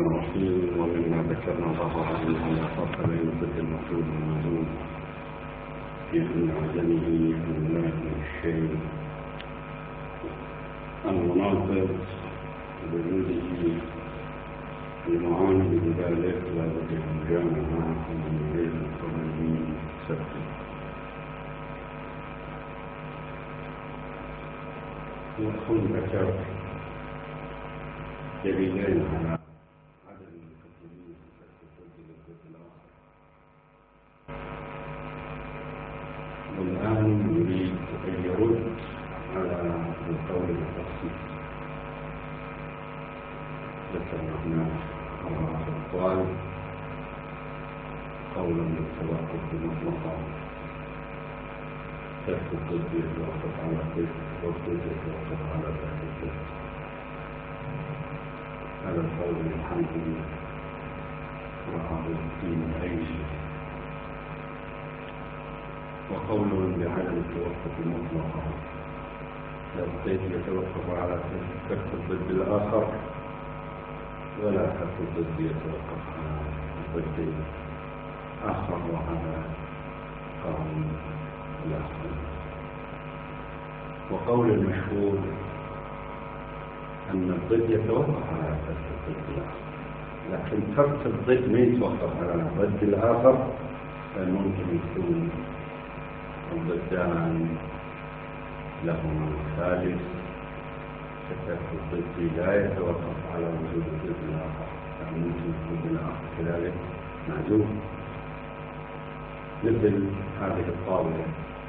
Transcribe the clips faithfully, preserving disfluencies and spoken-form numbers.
الرحمن الرحيم. ومما ذكرنا ظهر أنه لا فرق بين ضد الموجود والموجود في أن عدمه المناط للشيء المناطق بوجوده المعاند بذلك لا بد أن جامع معه من غير قبله سبب. يكون ذكر دليلين على عدم المقدمين في الضد للضد الآخر، والآن يريد أن يرد على القول التخصيص. ذكرنا هنا أربعة أقوال: قول بالتوقف بمطلقا، ترك الضد يتوقف على الضد، والضد يتوقف على ذات الضد. هذا القول الحنفي وعبد الدين العيشي. وقول بعدم التوقف مطلقا، لا الضد يتوقف على ترك الضد الآخر، ولا ترك الضد يتوقف على الضد الآخر، وهذا قول الآخر. وقول المشهور أن الضد يتوقف على ترك الضد الآخر، لكن ترك الضد ما يتوقف على الضد الآخر، فممكن يكون الضدان لهما ثالث، فترك الضد لا يتوقف على وجود الضد الآخر، يعني ممكن الضد الآخر كذلك معدوم. مثل هذه الطاولة،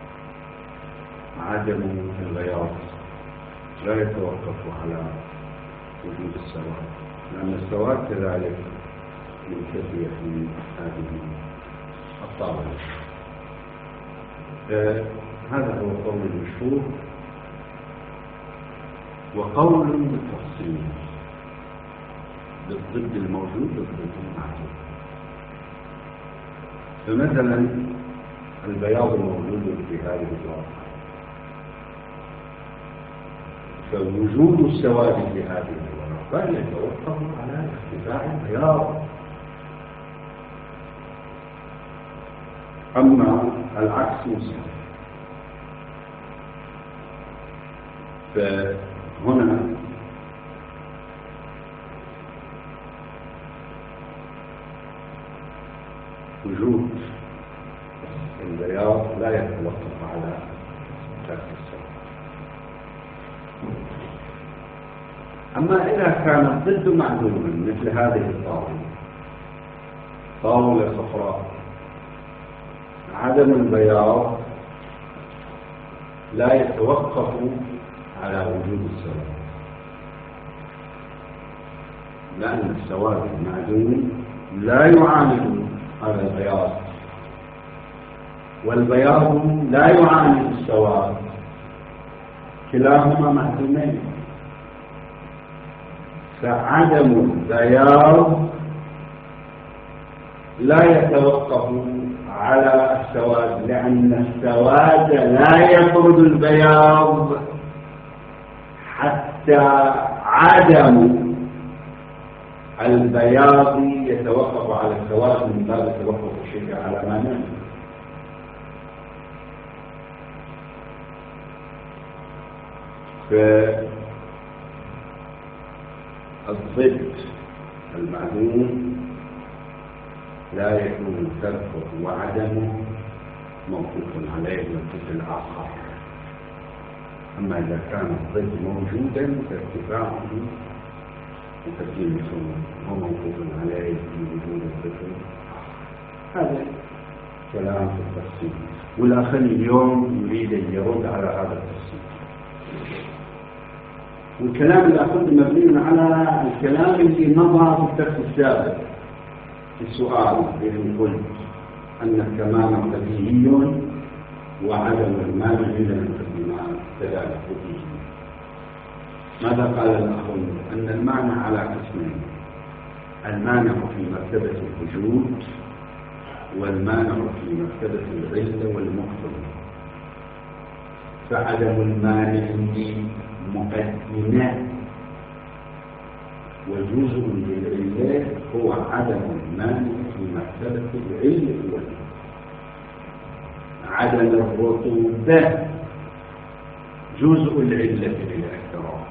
عدم البياض لا يتوقف على وجود السواد، لأن السواد كذلك منتفية في هذه الطاولة. هذا هو قول المشهور. وقول بالتفصيل بالضد الموجود بالضد المعدوم. فمثلا البياض موجود في هذه الورقة، فوجود السواد في هذه الورقة يتوقف على ارتفاع البياض. أما العكس مستحيل. فهنا وجود البياض لا يتوقف على ترك السواد. أما إذا كان الضد معدوما مثل هذه الطاولة، طاولة صفراء، عدم البياض لا يتوقف على وجود السواد، لأن السواد المعدوم لا يعاند على البياض، والبياض لا يعاند السواد، كلاهما معدومين. فعدم البياض لا يتوقف على السواد، لأن السواد لا يطرد البياض حتى عدم البياض يتوقف على السواد، من باب توقف الشيء على ما نعلم. فالضد المعدوم لا يكون تركه وعدمه موقوف عليه والضد الآخر. أما إذا كان الضد موجودا فارتفاعه وتقديمه هو موقوف عليه في وجود الضد الآخر. هذا كلام في التفصيل، والأخ اليوم يريد أن يرد على هذا التفصيل. والكلام الأخ مبني على الكلام اللي مضى في الدرس السابق في السؤال، بأن قلت أن الكمال بديهي وعدم المانع من المقدمات كذلك بديهي. ماذا قال الأخ؟ أن المانع على قسمين: المانع في مرتبة الوجود، والمانع في مرتبة العلة والمقتضى. فعدم المانع مقدمات وجزء للعلة هو عدم المانع في مرتبة العلة والعلة. عدم الرطوبة جزء العلة للاحتراق،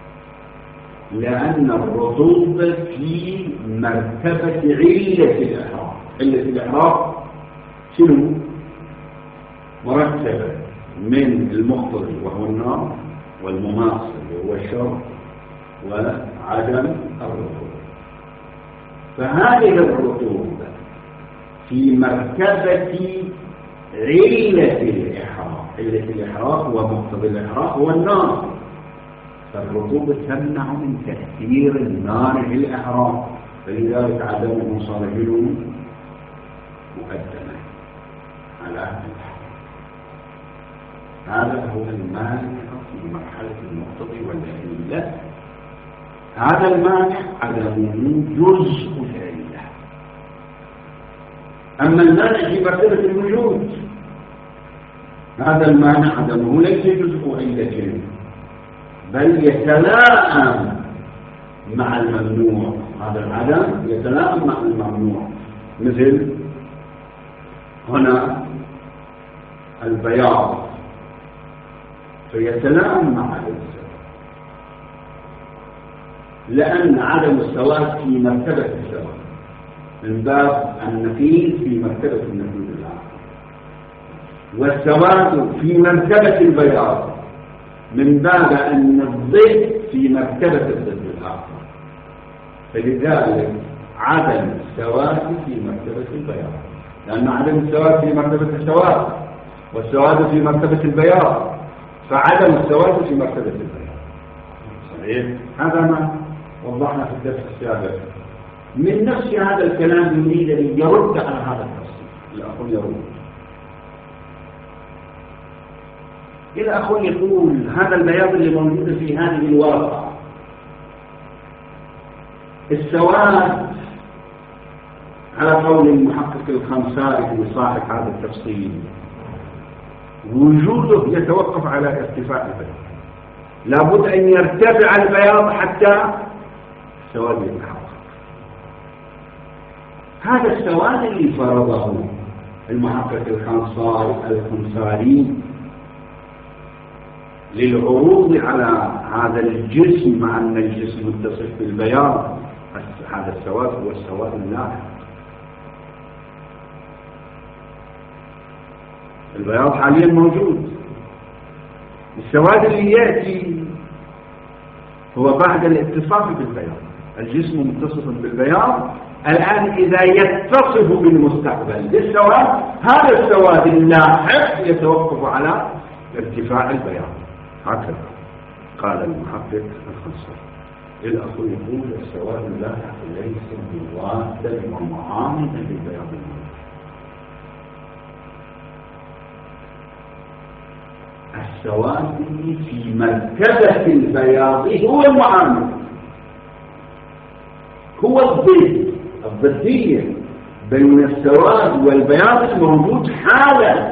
لأن الرطوبة في مرتبة علة الإحراق. علة الإحراق شنو؟ مرتبة من المخطر وهو النار، والمماصل وهو الشرب، وعدم الرطوبة. فهذه الرطوبة في مرتبة علة الإحراق. علة الإحراق ومقتضى الإحراق هو النار، فالرطوبة تمنع من تأثير النار في الإحراق، فلذلك عدمه صار جنون مقدما على الحرق. هذا هو المانع في مرحلة المقتضي والعلة. هذا المانع عدمه جزء العلة. أما المانع في مرتبة الوجود، هذا المانع عدمه ليس جزء علة، بل يتلائم مع الممنوع. هذا العدم يتلائم مع الممنوع، مثل هنا البياض فيتلائم مع عدم السواد، لأن عدم السواد في مرتبة السواد من باب النفيذ في مرتبة النفيذ الآخر، والسواد في مرتبة البياض من باب أن الضد في مرتبة الضد الآخر. فلذلك عدم السواد في مرتبة البياض، لأن عدم السواد في مرتبة السواد والسواد في مرتبة البياض، فعدم السواد في مرتبة البياض. صحيح؟ هذا ما وضحنا في الدرس السابق. من نفس هذا الكلام يريد أن يرد على هذا التفصيل. الأخ يرد الأخ يقول هذا البياض اللي موجود في هذه الواقع، السواد على قول المحقق الخمساري صاحب هذا التفصيل وجوده يتوقف على ارتفاع البياض، لابد أن يرتفع البياض حتى السواد يتحقق. هذا السواد اللي فرضه المحقق الخمساري للعروض على هذا الجسم، مع أن الجسم متصف بالبياض، هذا السواد هو السواد اللاحق. البياض حاليا موجود، السواد اللي يأتي هو بعد الاتصاف بالبياض. الجسم متصف بالبياض الآن، إذا يتصف بالمستقبل بالسواد، هذا السواد اللاحق يتوقف على ارتفاع البياض. هكذا قال المحقق الخمساري. الأخ يقول السواد اللاحق ليس بواثق ومعامل للبياض الموجود. السواد في مرتبة البياض هو المعامل، هو الضد، الضدية بين السواد والبياض الموجود حالا.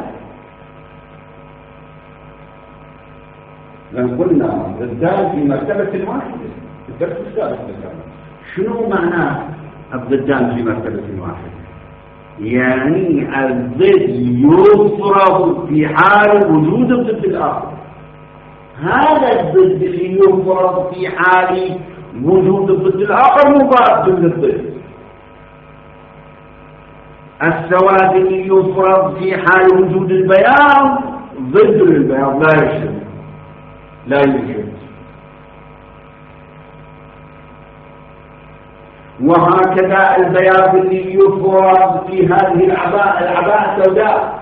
لأن قلنا ضدان في مرتبة واحدة في الدرس السابق. شنو معنى الضدان في مرتبة واحدة؟ يعني الضد يفرض في حال وجود الضد الآخر. هذا الضد اللي يفرض في حال وجود الضد الآخر مضاد للضد. السواد اللي يفرض في حال وجود البياض ضد للبياض، لا يشد لا يوجد. وهكذا البياض اللي يفرض في هذه العباءة، العباءة السوداء،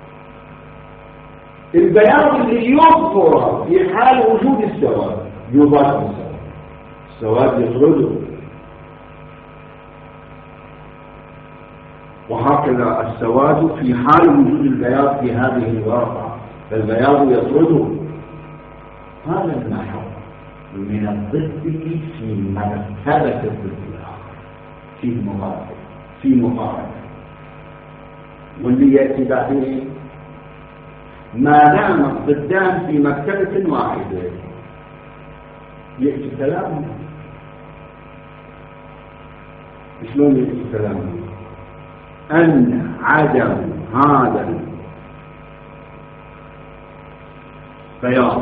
البياض اللي يفرض في حال وجود السواد يضاد السواد، السواد يطرده. وهكذا السواد في حال وجود البياض في هذه الواقع، فالبياض يطرده. هذا النحو من الضد في مرتبة الضد الآخر، في مقارنة في مقارنة واللي يأتي بعدين ما دام الضدان في مرتبة واحدة يأتي كلامه. شلون الكلام أن عدم هذا البياض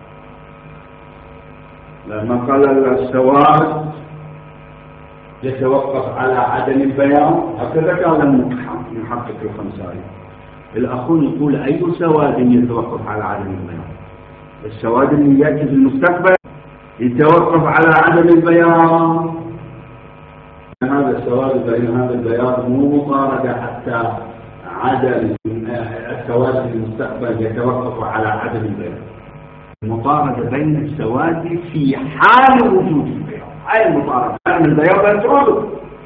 لما قال السواد يتوقف على عدم البياض، هكذا قال المحقق الخمساري. الأخون يقول أي سواد يتوقف على عدم البياض؟ السواد اللي يأتي في المستقبل يتوقف على عدم البياض. هذا السواد بين هذا البياض مو مطاردة حتى عدم السواد في المستقبل يتوقف على عدم البياض. المطاردة بين السواد في حال وجود البياض، هاي المطاردة. عدم البياض يتوقف،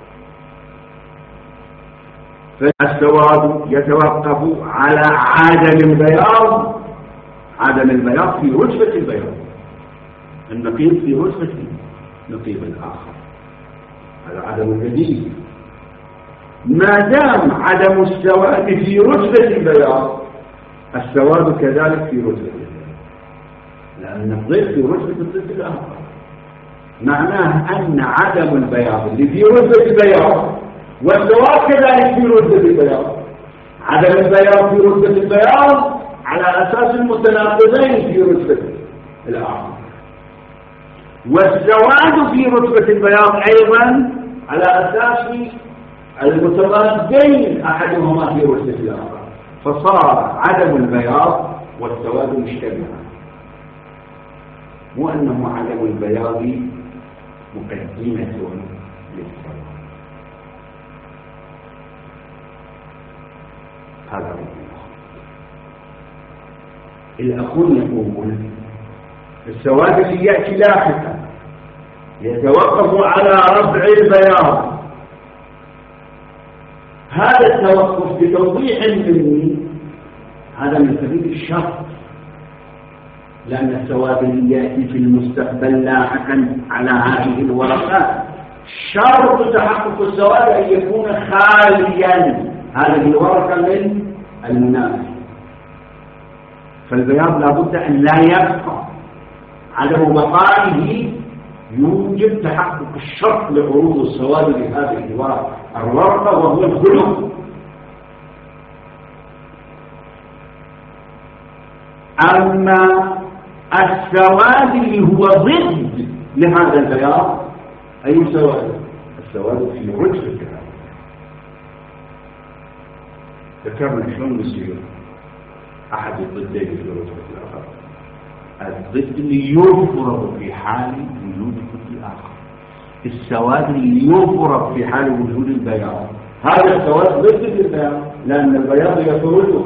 فالسواد يتوقف على عدم البياض. عدم البياض في رتبة البياض، النقيض في رتبة النقيض الآخر، هذا عدم الجديد. ما دام عدم السواد في رتبة البياض، السواد كذلك في رتبة البياض، لأن الضد في رتبة الضد الآخر. معناه أن عدم البياض اللي في رتبة البياض والسواد كذلك في رتبة البياض. عدم البياض في رتبة البياض على أساس المتناقضين في رتبة الآخر، والسواد في رتبة البياض أيضا على أساس المتضادين أحدهما في رتبة الآخر، فصار عدم البياض والسواد مجتمعا. وأنه عدم البياض مقدمة للسواد. هذا هو الأخون يقول السواد اللي يأتي لاحقا يتوقف على رفع البياض. هذا التوقف بتوضيح مني هذا من سبيل الشرط، لأن السواد اللي يأتي في المستقبل لاحقا على هذه الورقات شرط تحقق السواد أن يكون خاليا هذه الورقة من المنافس. فالبياض لابد أن لا يبقى، عدم بقائه يوجب تحقق الشرط لعروض السواد لهذه الورقة وهو الخلق. أما السواد اللي هو ضد لهذا البياض أي سواد؟ السواد في رتبة هذا. ذكرنا شلون يصير أحد الضدين في رتبة الآخر. الضد اللي يفرض في حال وجود الضد الآخر، السواد اللي يفرض في حال وجود البياض. هذا السواد ضد البياض لأن البياض يفرضه،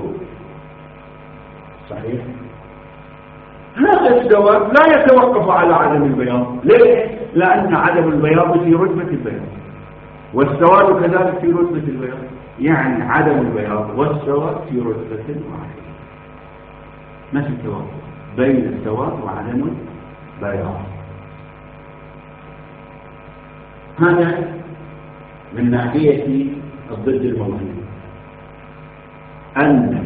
صحيح؟ هذا السواد لا يتوقف على عدم البياض. ليه؟ لأن عدم البياض في رتبة البياض والسواد كذلك في رتبة البياض، يعني عدم البياض والسواد في رتبة واحدة، ما في توقف بين السواد وعدم البياض. هذا من ناحية الضد الموجود، أن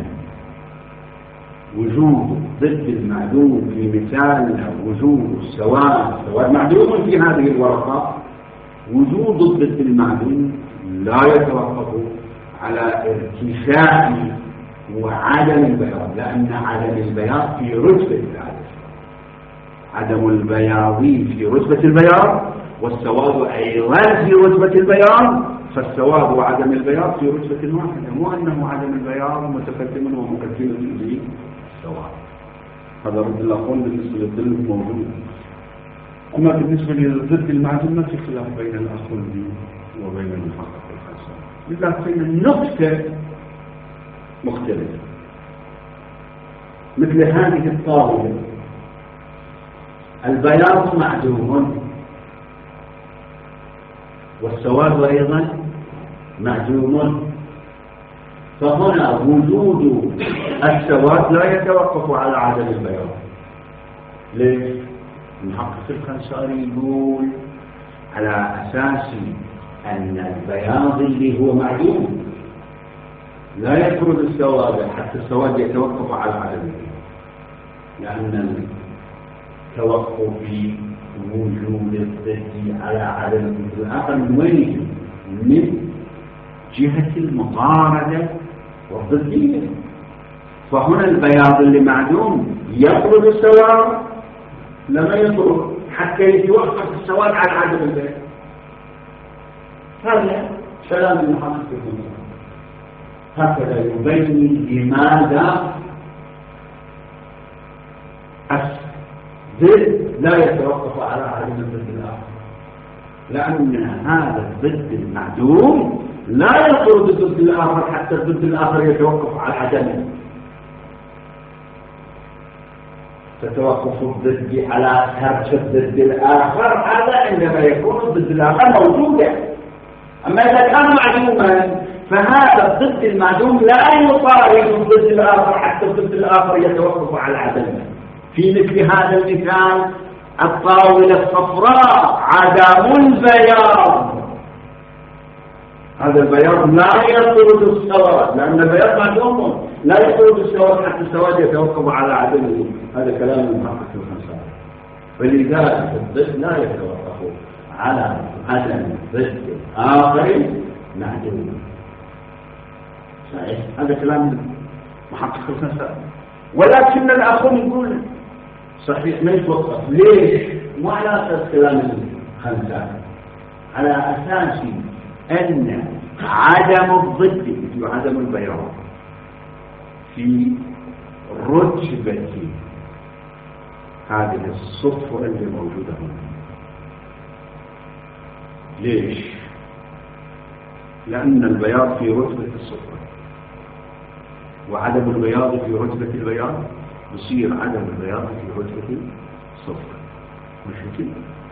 وجود ضد المعدوم في مثالنا وجود السواد، السواد معدوم في هذه الورقة، وجود الضد المعدوم لا يتوقف على ارتفاع وعدم البياض، لأن عدم البياض في رتبة الثالث. عدم البياض في رتبة البياض والسواد أيضا في رتبة البياض، فالسواد وعدم البياض في رتبة واحدة، مو أنه عدم البياض متقدم ومقدم للسواد. هذا رد الأخوان بالنسبة للظل الموجود. أما بالنسبة للضد المعدوم ما في خلاف بين الأخوان وبين المحقق الخاصة، لكن النقطة مختلفة. مثل هذه الطاولة البياض معدوم والسواد أيضا معدوم، فهنا وجود السواد لا يتوقف على عدم البياض. ليش؟ المحقق الخنساري يقول على أساس أن البياض اللي هو معدوم لا يفرض السواد حتى السواد يتوقف على عدم البياض، لأن التوقف في وجود الضد على عدم الآخر من وين يجي؟ من جهة المطاردة والضدية. فهنا البياض اللي معدوم يطرد السواد؟ لما يطرد حتى يتوقف السواد على عدم البياض. هذا كلام المحققين، هكذا يبين لماذا الضد لا يتوقف على عدم الضد الآخر، لأن هذا الضد المعدوم لا يطرد الضد الآخر حتى الضد الآخر يتوقف على عدمه. فتوقف الضد على ترك الضد الآخر هذا عندما يكون الضد الآخر موجودا. أما إذا كان معدوما فهذا الضد المعدوم لا يطارد الضد الآخر حتى الضد الآخر يتوقف على عدمه. في مثل هذا المثال الطاولة الصفراء عدم البياض، هذا البياض لا يطرد السواد لأن البياض معدوم، لا يطرد السواد حتى السواد يتوقف على عدمه. هذا كلام المحقق الخمسة. فلذلك الضد لا يتوقف على عدم ضد آخر معدوم. صحيح، هذا كلام محقق الخمسة. ولكن الآخر يقول صحيح ما يتوقف. ليش؟ مو على أساس كلام الخمسة، على أساس أن عدم الضد وعدم البياض في رتبة هذه الصفة اللي موجودة هنا. ليش؟ لأن البياض في رتبة الصفة وعدم البياض في رتبة البياض، يصير عدم البياض في رتبة الصفة، مش كده؟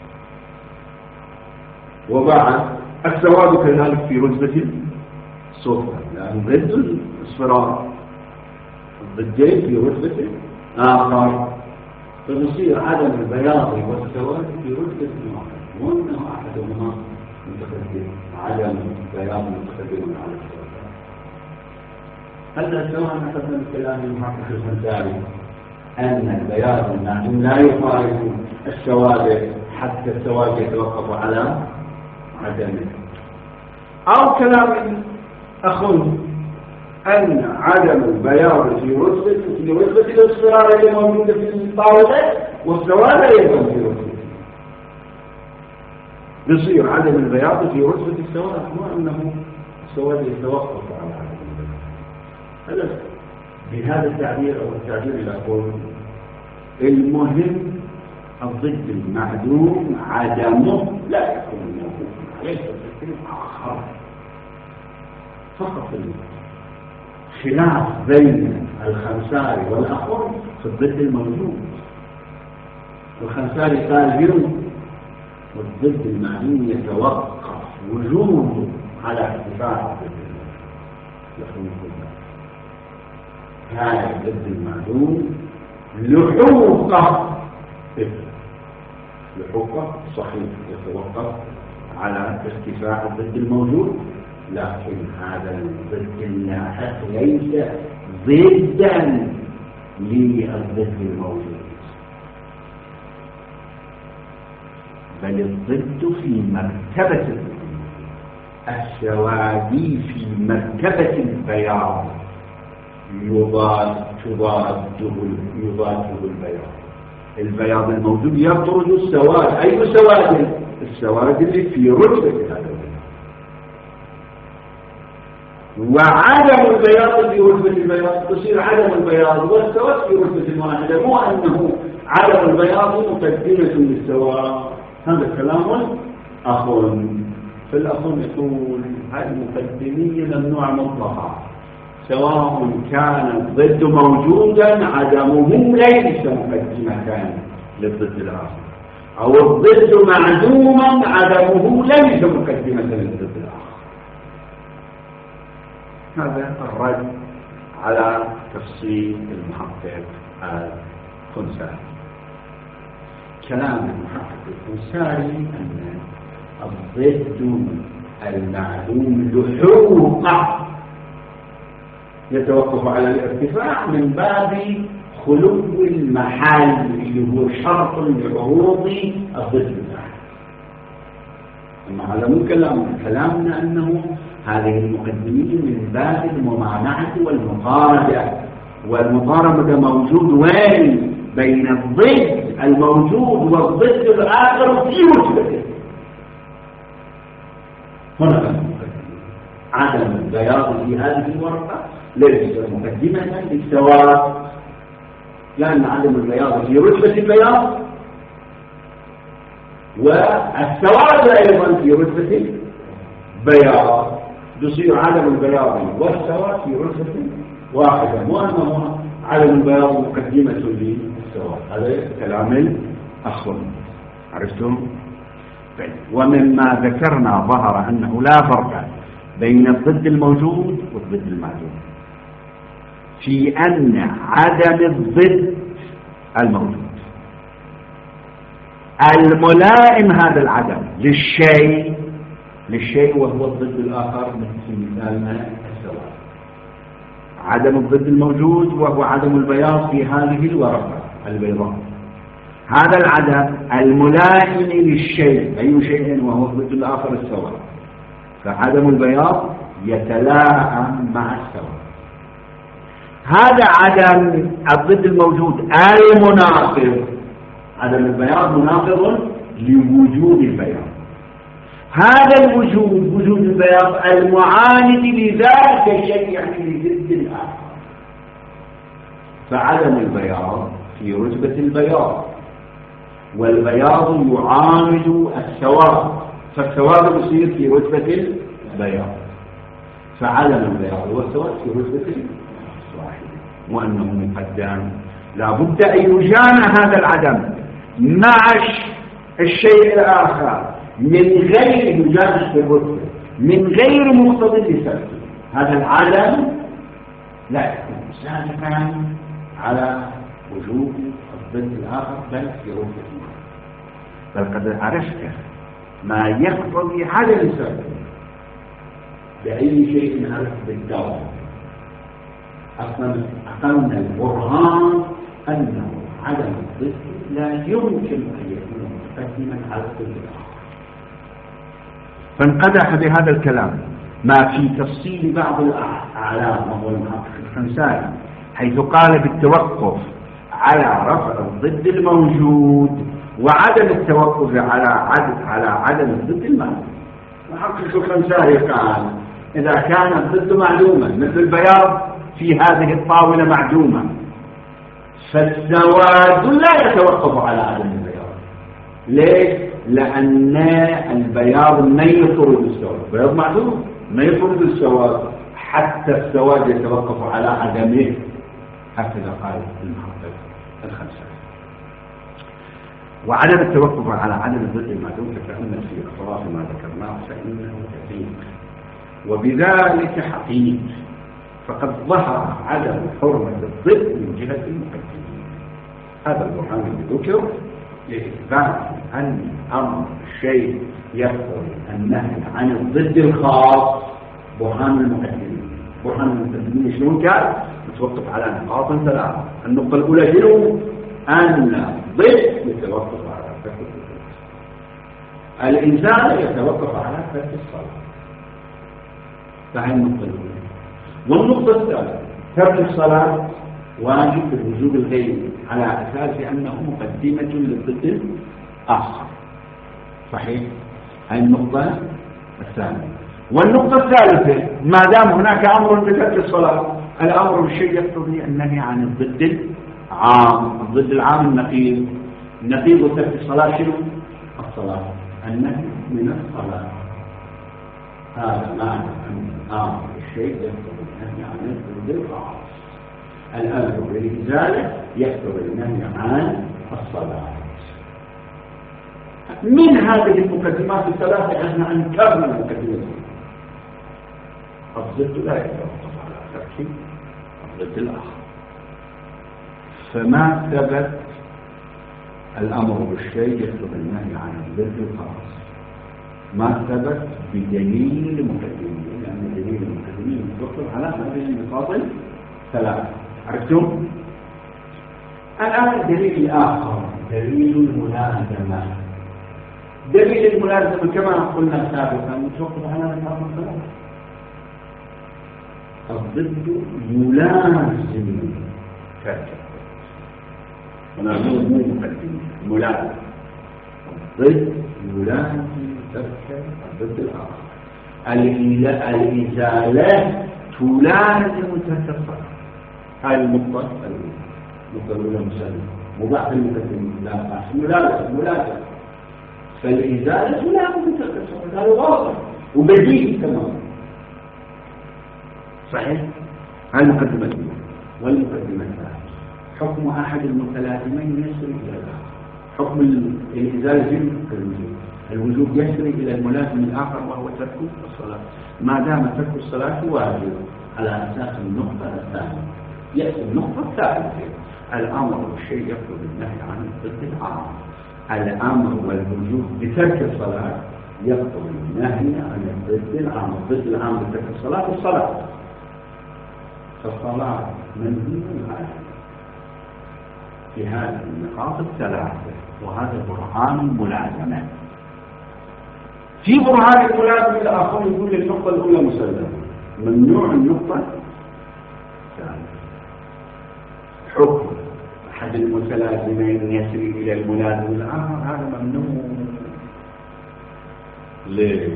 وبعد السواد كذلك في رتبة الصفة، لأن ضد الصراع الضدين في رتبة آخر، فيصير عدم البياض والسواد في رتبة واحد، وأنه أحدهما متقدم، عدم البياض متقدم على السواد. هذا سواء حسب الكلام المحقق الخمساري أن البياض المعدوم لا يفارق السواد حتى السواد يتوقف على عدمه، أو كلام أخذ أن عدم البياض في رتبة في رتبة الاصفرار اللي موجودة في الطاولة والسواد أيضا في رتبة، يصير عدم البياض في رتبة السواد، مو أنه السواد يتوقف على عدم البياض. هذا بهذا التعبير أو التعبير اللي أقول المهم الضد المعدوم عدمه لا يكون موجودا عليه تفكير آخر. فقط الخلاف بين الخمساري والأخر في الضد الموجود. الخمساري قال يوم والضد المعدوم يتوقف وجوده على ارتفاع الضد الموجود. هذا الضد المعدوم لحوقه لحوقه صحيح يتوقف على ارتفاع الضد الموجود، لكن هذا الضد اللاحق ليس ضدا للضد الموجود، بل الضد في مرتبة السوادي في مرتبة البياض يضاد تضاده يضاده البياض. البياض الموجود يطرد السواد. أي سواد؟ السواد اللي في رتبة هذا البياض. وعدم البياض في رتبة البياض تصير عدم البياض والسواد في رتبة واحدة، مو أنه عدم البياض مقدمة للسواد. هذا كلام أخر. فالأخر يقول هذه المقدمية ممنوع مطلقا، سواء كان الضد موجودا عدمه ليس مقدمة للضد الآخر، أو الضد معدوما عدمه ليس مقدمة للضد الآخر. هذا الرد على تفصيل المحقق الخنساري. كلام المحقق الخنساري أن الضد المعدوم لحوقه يتوقف على الارتفاع من باب خلو المحل اللي هو شرط لعروض الضد المعدوم. أما هذا مو كلامنا، كلامنا أنه هذه المقدمين من باب الممانعة والمطاردة، والمطاردة موجود وين؟ بين الضد الموجود والضد الآخر في وجهه. هنا عدم البياض في هذه الورقة ليس مقدمة للسواد، لأن عدم البياض في رتبة البياض، والسواد أيضا في رتبة البياض، يصير عدم البياض والسواد في رتبة واحدة، مو أنه عدم البياض مقدمة للسواد. هذا كلام الأخوة. عرفتم؟ ومما ذكرنا ظهر أنه لا فرق بين الضد الموجود والضد المعدوم، في أن عدم الضد الموجود الملائم هذا العدم للشيء للشيء وهو الضد الآخر، مثل مثالنا السواد. عدم الضد الموجود وهو عدم البياض في هذه الورقة البيضاء، هذا العدم الملائم للشيء، أي شيء وهو الضد الآخر السواد، فعدم البياض يتلائم مع السواد. هذا عدم الضد الموجود المناقض، عدم البياض مناقض لوجود البياض، هذا الوجود وجود البياض المعاند لذلك الشيء، يعني لضد الآخر، فعدم البياض في رتبة البياض، والبياض يعاند السواد، فالسواد يصير في رتبة البياض، فعدم البياض والسواد في رتبة الواحد، وأنه مقدم. لا بد أن يجامع هذا العدم مع الشيء الآخر من غير يجامع في الرتبة، من غير مقتضى لسبب. هذا العدم لا يكون سابقا على وجود الضد الآخر، بل في رتبة، بل قد عرفت ما يقتضي عدم السبب بأي شيء عرفت بالدواء. أصلا أقلنا البرهان أنه عدم الضد لا يمكن أن يكون مقدما على الضد الآخر، فانقدح بهذا الكلام ما في تفصيل بعض الأعلام وهو المحقق الخنسائي، حيث قال بالتوقف على رفع الضد الموجود وعدم التوقف على عدم على عدم الضد المعدوم. المحقق الخنسائي قال إذا كان الضد معدوما مثل البياض في هذه الطاولة معدومة، فالسواد لا يتوقف على عدم البياض. ليش؟ لأن البياض ما يطرد السواد، البياض معدوم ما يطرد السواد حتى السواد يتوقف على عدمه، هكذا قال المحقق الخنسائي. وعدم التوقف على عدم الضد المعدوم كأن في أطراف ما ذكرناه فإنه كثير، وبذلك حقيق، فقد ظهر عدم حرمة الضد من جهة المقدمين. هذا البرهان الذي ذكر لإثبات أن أمر الشيء يقتضي النهي عن الضد الخاص برهان المقدمين. برهان المقدمين شنو كان؟ متوقف على نقاط ثلاثة. النقطة الأولى شنو؟ أن الضد يتوقف على ترك الصلاة، الإنسان يتوقف على ترك الصلاة، فهي النقطة الأولى. والنقطة الثالثة ترك الصلاة واجب بالوجوب الغيبي على أساس أنه مقدمة للضد الآخر، صحيح؟ هذه النقطة الثانية. والنقطة الثالثة ما دام هناك أمر بترك الصلاة، الأمر بالشيء يقتضي النهي عن الضد العام. الضد العام النقيض، النقيض ترك الصلاة شنو؟ الصلاة، النهي من الصلاة. هذا معنى أن الأمر بالشيء يقتضي النهي عن الضد الخاص. الأمر بالإزالة يقتضي النهي عن الصلاة. من هذه المقدمات الثلاثة احنا أنكرنا المقدمة. الضد لا يتوقف على ترك الضد الآخر، فما ثبت الأمر بالشيء يقتضي النهي عن الضد الخاص، ما ثبت بدليل المقدمين، لأن دليل المقدمين يتوقف على هذه النقاط الثلاثة. عرفتم؟ الآن الدليل الآخر دليل الملازمة. دليل الملازمة كما قلنا سابقا توقف على الأمر الثلاث. الضد يلازم ترك هنا مو مو مقدم ملازم. الضد يلازم ترك الضد الآخر. الإزالة تلازم ترك الصلاة. هاي النقطة النقطة الأولى مسلمة مضاعف المقدم لا بأس ملازم ملازم. فالإزالة تلازم ترك الصلاة. هذا واضح وبديهي تماما. صحيح؟ هاي المقدمة الأولى. والمقدمة الثانية حكم أحد المتلازمين يسري إلى الآخر. حكم الإزالة جنب الوجوب. الوجوب يسري إلى الملازم الآخر وهو ترك الصلاة. ما دام ترك الصلاة واجب على أساس النقطة الثانية. يأتي النقطة الثالثة الأمر والشيء يقتضي النهي عن ضد العام. الأمر والوجوب بترك الصلاة يقتضي النهي عن ضد العام. ضد العام بترك الصلاة والصلاة. فالصلاة منهي عنها في هذه النقاط الثلاثة. وهذا برهان الملازمة. في برهان الملازمة الآخر يقول النقطة الأولى مسلمة ممنوع النقطة الثانية. حكم أحد المتلازمين يسري إلى الملازم الآخر هذا ممنوع. ليش؟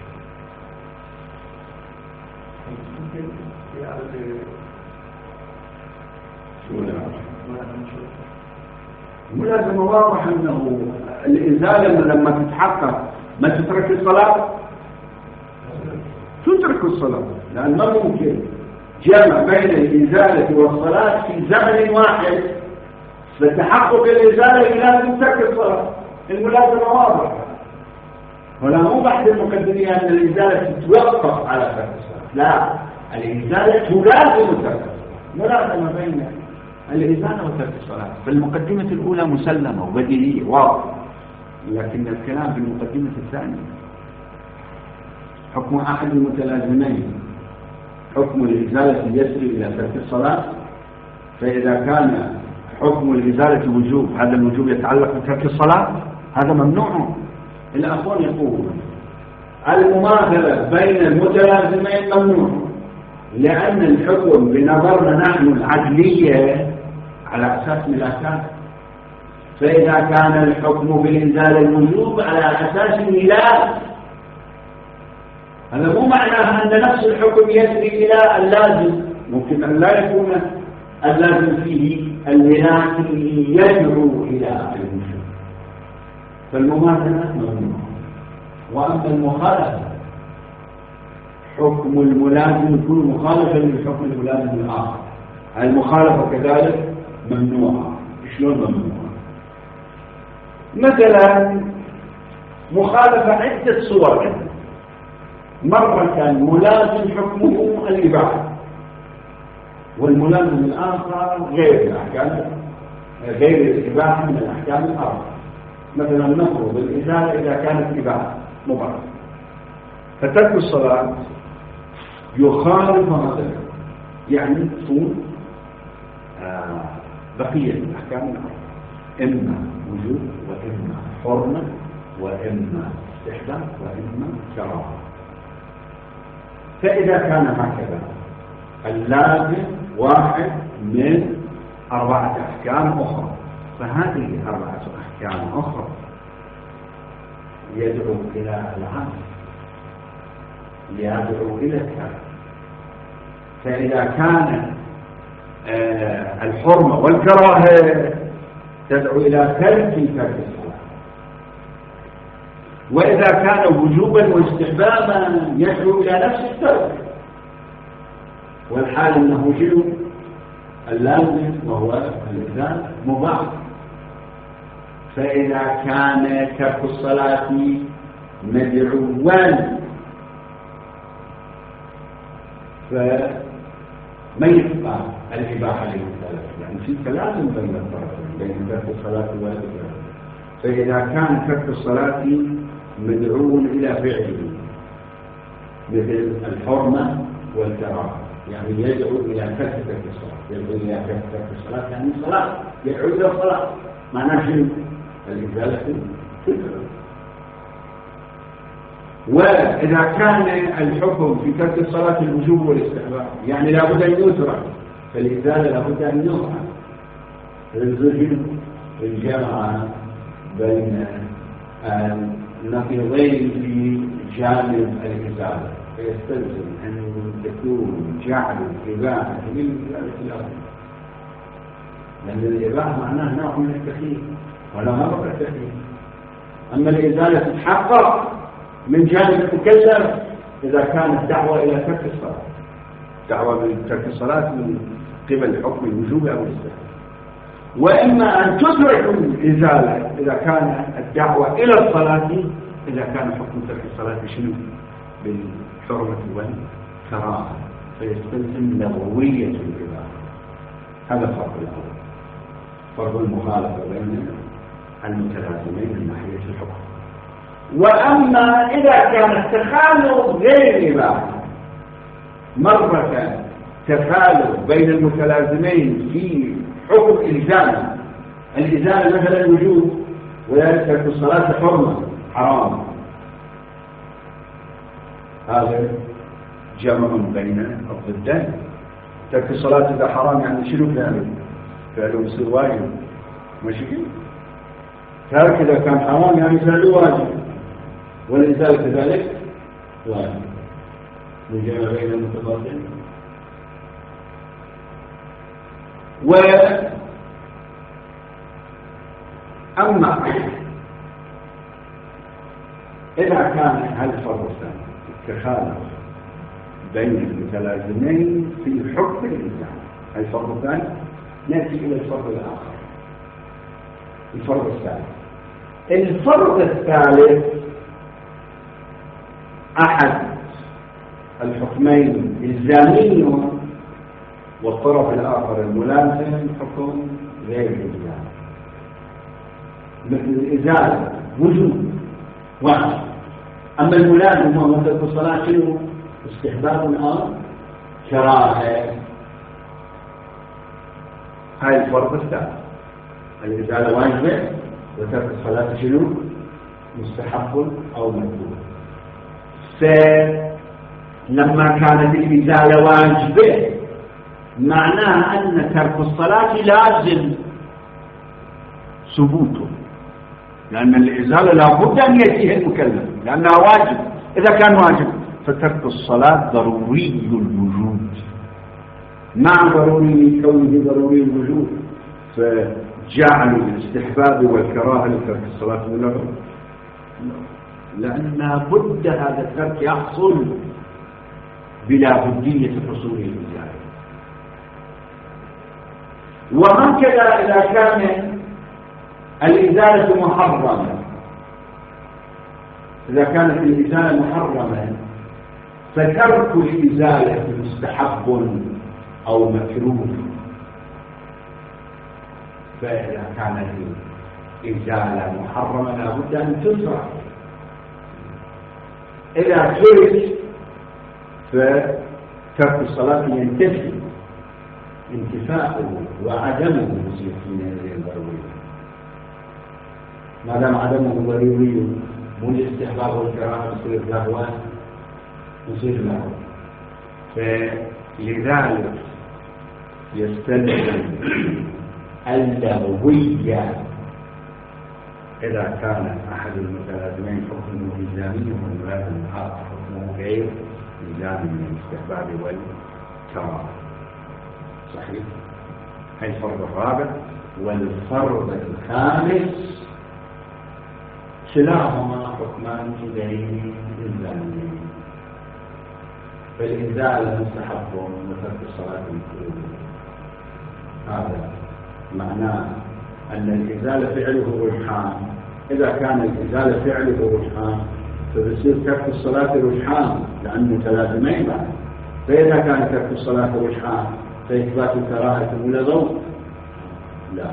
الملازمة واضح أنه الإزالة لما تتحقق ما تترك الصلاة تترك الصلاة. لأن ما ممكن جمع بين الإزالة والصلاة في زمن واحد. فتحقق الإزالة لازم تترك الصلاة. الملازمة واضحة. ولا مو بحث المقدمية أن الإزالة تتوقف على ترك الصلاة. لا، الإزالة لازم ترك الصلاة. ملازمة بين الإزالة وترك الصلاة. فالمقدمة الأولى مسلمة وبديهية واضحة. لكن الكلام في المقدمة الثانية حكم أحد المتلازمين حكم الإزالة يسري إلى ترك الصلاة. فإذا كان حكم الإزالة وجوب هذا الوجوب يتعلق بترك الصلاة هذا ممنوع. الأخوان يقولون المماثلة بين المتلازمين ممنوع لأن الحكم بنظرنا نحن العدلية على أساس ملاكات. فإذا كان الحكم بالإنزال الوجوب على أساس الميلاد هذا مو معناه أن نفس الحكم يسري إلى اللازم. ممكن أن لا يكون اللازم فيه الميلاد يدعو إلى الوجوب. فالمماثلة ممنوع. وأما المخالفة حكم الملازم يكون مخالفا للحكم الملازم الآخر. المخالفة كذلك ممنوعة. شلون ممنوعة؟ مثلا مخالفة عدة صور. مرة كان ملازم حكمه الإباحة والملازم الآخر غير الأحكام غير الإباحة من الأحكام الأربعة. مثلا نفرض الإزالة إذا كانت إباحة مباحة فترك الصلاة يخالف هذا يعني تكون آه بقية الأحكام الأربعة إما وجوب وإما حرمة وإما استحباب وإما كراهة. فإذا كان هكذا اللازم واحد من أربعة أحكام أخرى. فهذه أربعة أحكام أخرى يدعو إلى العمل يدعو إلى الكلام. فإذا كان آه الحرمة والكراهة تدعو إلى ترك ترك الصلاة. وإذا كان وجوبا واستحبابا يدعو إلى نفس الترك. والحال أنه شنو اللازم وهو الإنسان مباح. فإذا كان ترك الصلاة مدعوا فما يبقى الإباحة للثلاث. يعني في تلازم بين الطرفين بين ترك الصلاة والإباحة. فإذا كان ترك الصلاة مدعو إلى فعله مثل الحرمة والكراهة يعني يدعو إلى ترك ترك الصلاة. يدعو إلى ترك ترك الصلاة يعني الصلاة يدعو إلى الصلاة. معناه شنو؟ الإزالة تدعو. وإذا كان الحكم في ترك الصلاة الوجوب والاستحباب يعني لابد أن يترك، فالإزالة لابد أن يفعل. الزوج الجمع بين النقيضين في جانب الإزالة، فيستلزم أن تكون جعل الإباحة من الإزالة الأرض، لأن الإباحة معناه نوع من التخييم ولا مرة التخييم. أما الإزالة تتحقق من جانب المكلف إذا كانت دعوة إلى ترك الصلاة، دعوة بترك الصلاة من قبل حكم الوجوب أو الاستحباب. وإما أن تترك الإزالة إذا كان الدعوة إلى الصلاة، إذا كان حكم ترك الصلاة شنو؟ بالحرمة والكراهة، فيستلزم لغوية الإباحة. هذا الفرق الأول، فرق المخالفة بين المتلازمين من ناحية الحكم. وأما إذا كان التخالف غير إباحة، مرة تخالف بين المتلازمين في حكم إلزام، الإزالة مثلا وجوب وترك الصلاة حرمة حرام، هذا جمع بين الضدين. ترك الصلاة إذا حرام يعني شنو فعله؟ فعله يصير واجب، ماشي كده؟ ترك إذا كان حرام يعني فعله واجب، والإزالة كذلك واجب، الجمع بين المتضادين. وأما إذا كان هذا الفرق الثاني التخالف بين المتلازمين في حكم الإنسان، هذا الفرق الثاني، نأتي إلى الفرق الآخر، الفرق الثالث. الفرق الثالث أحد الحكمين إلزامي والطرف الآخر الملازم حكم غير إلزامي، مثل الإزالة وجوب واحد، أما الملازم هو مثل الصلاة شنو؟ استحباب أو كراهة. هاي الفرق الثالث، الإزالة واجبة وترك الصلاة شنو؟ مستحب أو مكروه. فلما كانت الإزالة واجبة معناها أن ترك الصلاة لازم ثبوته، لأن الإزالة لابد أن يأتيها المكلف لأنها واجب. إذا كان واجب فترك الصلاة ضروري الوجود، مع ضروري كونه ضروري الوجود فجعل الاستحباب والكراهة لترك الصلاة ملغى، لأن بد هذا الترك يحصل بلا بدية حصول الإزالة. وهكذا إذا كان الإزالة محرمة، إذا كانت الإزالة محرمة فترك الإزالة مستحب أو مكروه. فإذا كانت الإزالة محرمة لابد أن تترك، إذا ترك فترك الصلاة ينتفي انتفاءه وعدمه يصير من الضروري، ما دام عدمه ضروري مو الاستحباب والكراهة يصير لغوا يصير لغوا. فلذلك يستلزم اللغوية إذا كان أحد المتلازمين حكمه إلزامي والملازم الآخر حكمه غير إلزامي من الاستحباب والكراهة. صحيح؟ هذا الفرض الرابع. والفرض الخامس كلاهما حكمان غير إلزاميين، فالإزالة مستحب وترك الصلاة مكروه. هذا معناه أن الإزالة فعله رجحان، إذا كان الإزالة فعله رجحان فبصير ترك الصلاة رجحان لأنه متلازمين معه، فإذا كان ترك الصلاة رجحان فإثبات الكراهة ملغو لا.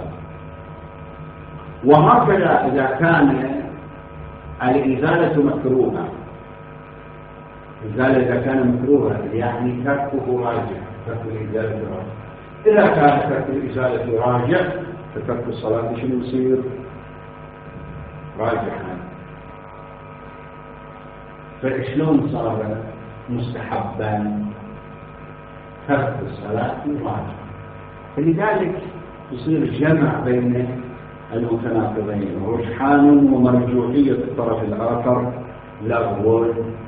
وهكذا إذا كان الإزالة مكروهة، الإزالة إذا كان مكروها يعني تركه راجع، ترك الإزالة راجع. إذا كان ترك الإزالة راجع فترك الصلاة شنو يصير؟ راجعا. فشلون صار مستحبا؟ ترك الصلاة واجب. فلذلك يصير جمع بين المتناقضين، رجحان ومرجوحية الطرف الآخر لغو.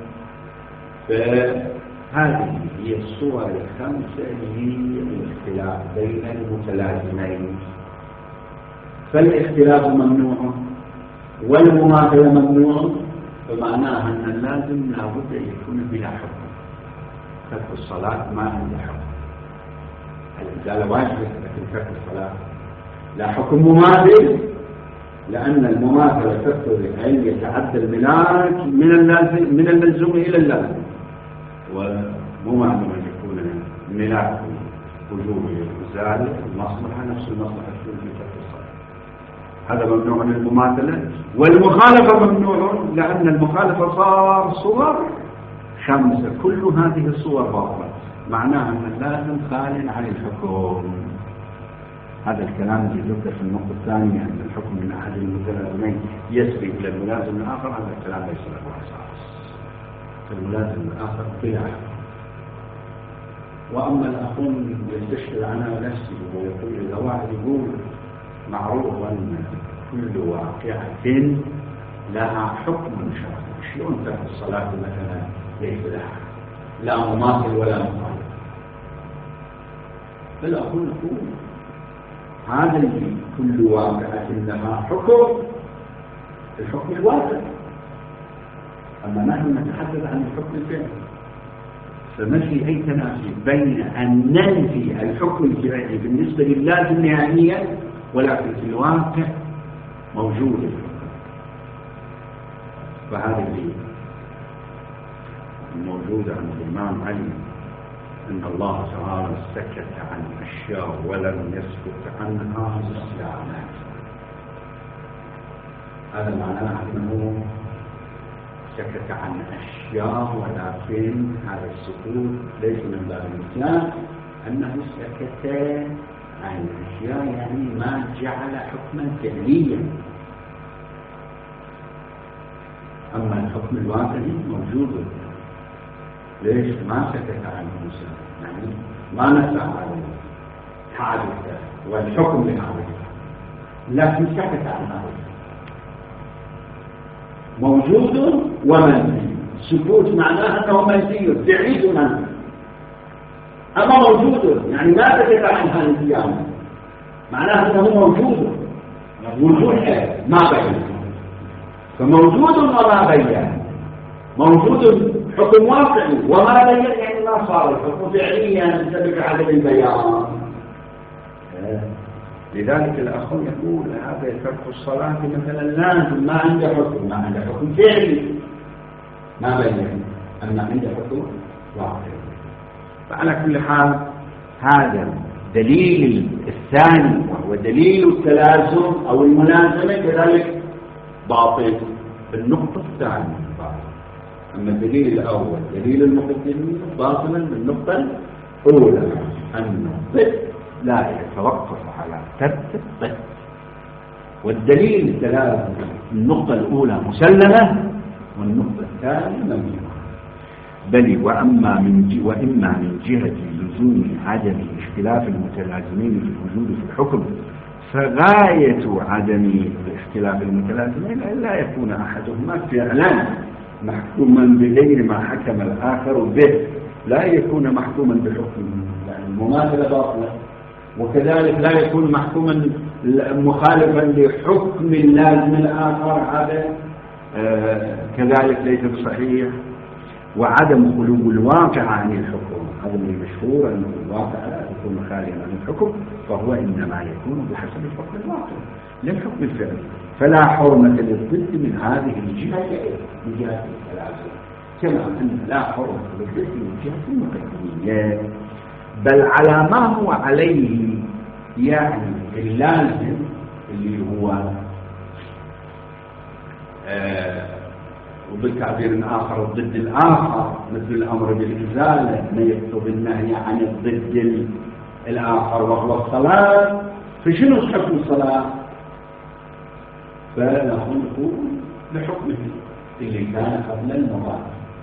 فهذه هي الصور الخمسة للاختلاف بين المتلازمين. فالاختلاف ممنوع والمماثلة ممنوع، فمعناها أن اللازم لابد أن يكون بلا حكم. ترك الصلاة ما عنده حكم، الإزالة واجبة لكن ترك الصلاة لا حكم مماثل، لأن المماثلة تقتضي أن يتعدى الملاك من اللازم من الملزوم إلى اللازم، ومماثل أن يكون ملاك وجوب الإزالة المصلحة نفس المصلحة في ترك الصلاة. هذا ممنوع من المماثلة. والمخالفة ممنوع، لأن المخالفة صار صور خمسة، كل هذه الصور باطلة، معناها أن اللازم خال عن الحكم. هذا الكلام اللي ذكر في النقطة الثانية أن الحكم من أحد المتلازمين يسري إلى الملازم الآخر، هذا الكلام ليس له أساس. الملازم الآخر بلا حكم. وأما الأخون يستشكل عنها نفسه ويقول إذا واحد يقول معروف أن كل واقعة لها حكم شرعي، شلون ترك الصلاة مثلا ليس لها لا مماثل ولا مخالف؟ بل أقول نقول هذا اللي كل واقعة لها حكم، الحكم الواقع. أما نحن نتحدث عن الحكم الفعلي، فما في أي تنافي بين أن ننفي الحكم الفعلي بالنسبة للازم نهائيا، ولكن في الواقع موجود الحكم. فهذا اللي موجود عند الإمام علي أن الله تعالى سكت عن أشياء ولم يسكت عنها نسيانا. هذا معناه أنه سكت عن أشياء، ولكن هذا السكوت ليس من باب النسيان، أنه سكت عن أشياء يعني ما جعل حكما فعليا. أما الحكم الواقعي موجود، ليش ما سكت عن موسى؟ يعني ما نسى عن حادثة والحكم لحادثة، لكن سكت عن حادثة موجود ومنفي. سكوت معناه أنه منفي بعيد عنه، أما موجود يعني ما سكت عن هذه القيامة، معناه أنه موجود. وجود ما بين، فموجود وما بين. موجود حكم واقعي وما بين يعني ما صار الحكم فعليا بسبب عدم البيان. لذلك الأخ يقول هذا ترك الصلاة مثلا لازم، ما عنده حكم، ما عنده حكم فعلي ما بين، أما عنده حكم واقعي. فعلى كل حال هذا دليل الثاني وهو دليل التلازم أو الملازمة كذلك باطل. النقطة الثانية باطل. أما الدليل الأول دليل المقدمين باطلا بالنقطة الأولى، أن الضد لا يتوقف على ترك الضد، والدليل الثلاث النقطة الأولى مسلمة والنقطة الثانية ممنوعة. بل وأما من وإما من جهة لزوم عدم اختلاف المتلازمين في الوجود في الحكم، فغاية عدم اختلاف المتلازمين أن لا يكون أحدهما فعلا محكوما بغير ما حكم الآخر به، لا يكون محكوما بحكم يعني المماثلة باطلة، وكذلك لا يكون محكوما مخالفا لحكم اللازم الآخر، هذا آه كذلك ليس بصحيح. وعدم خلو الواقع عن الحكم، هذا من المشهور أن الواقع لا يكون خاليا عن الحكم، فهو إنما يكون بحسب الحكم الواقع للحكم الفعلي، فلا حرمة للضد من هذه الجهة من جهة التلازم، كما أن لا حرمة للضد من جهة المقدمية، بل على ما هو عليه يعني اللازم اللي هو آه وبالتعبير آخر الضد الآخر، مثل الأمر بالإزالة ما يقتضي النهي عن الضد الآخر وهو الصلاة. فشنو حكم الصلاة؟ فنحن نقول بحكمه اللي كان قبل المضاعف،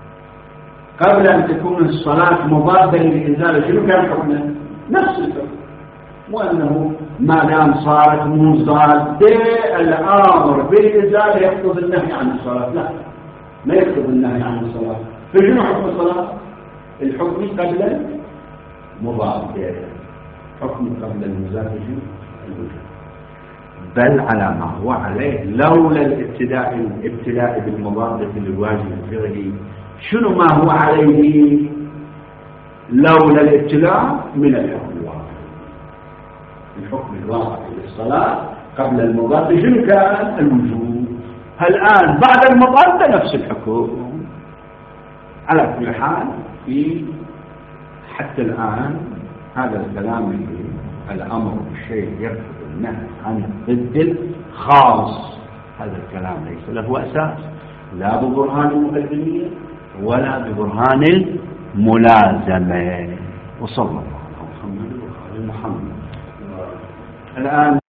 قبل أن تكون الصلاة مضادة للإزالة شنو كان حكمه؟ نفس الحكم، وأنه ما دام صارت مضادة الأمر بالإزالة يقتضي النهي عن الصلاة. لا، ما يقتضي النهي عن الصلاة. فشنو حكم الصلاة؟ الحكم قبل المضادة، حكم قبل المزاج الوجود، بل على ما هو عليه لولا الابتداء الابتلاء بالمضادة للواجب الفعلي. شنو ما هو عليه لولا الابتلاء من الحكم الواقع؟ الحكم الواقع للصلاة قبل المضادة شنو كان؟ الوجود. الآن بعد المضادة نفس الحكم. على كل حال في حتى الآن هذا الكلام الأمر بالشيء يقتضي النهي عن الضد الخاص، هذا الكلام ليس له أساس لا ببرهان المقدمية ولا ببرهان الملازمة. وصلى الله على محمد وعلى محمد. الآن